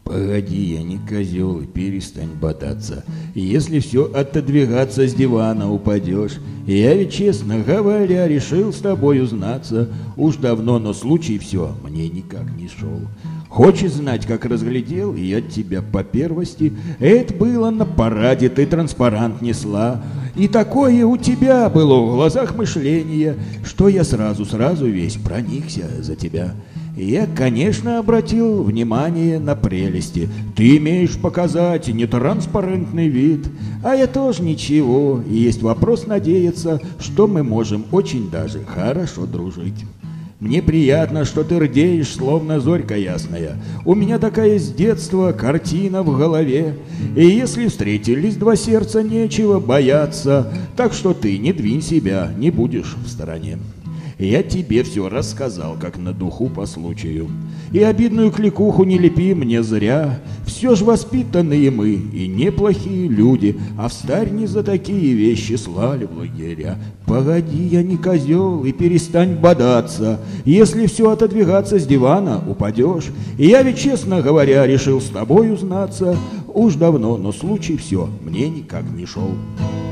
Погоди, я не козел, и перестань бодаться. Если все отодвигаться с дивана упадешь. Я ведь, честно говоря, решил с тобой узнаться. Уж давно, но случай все мне никак не шел. Хочешь знать, как разглядел я тебя по первости? Это было на параде, ты транспарант несла. И такое у тебя было в глазах мышление, что я сразу весь проникся за тебя. Я, конечно, обратил внимание на прелести. Ты имеешь показать нетранспарентный вид, а я тоже ничего. И есть вопрос надеяться, что мы можем очень даже хорошо дружить. Мне приятно, что ты рдеешь, словно зорька ясная. У меня такая с детства картина в голове. И если встретились два сердца, нечего бояться. Так что ты не двинь себя, не будешь в стороне. Я тебе все рассказал, как на духу по случаю. И обидную кликуху не лепи мне зря. Все ж воспитанные мы и неплохие люди, а в старь не за такие вещи слали в лагеря. Погоди, я не козел, и перестань бодаться. Если все отодвигаться с дивана, упадешь. И я ведь, честно говоря, решил с тобой узнаться. Уж давно, но случай все мне никак не шел.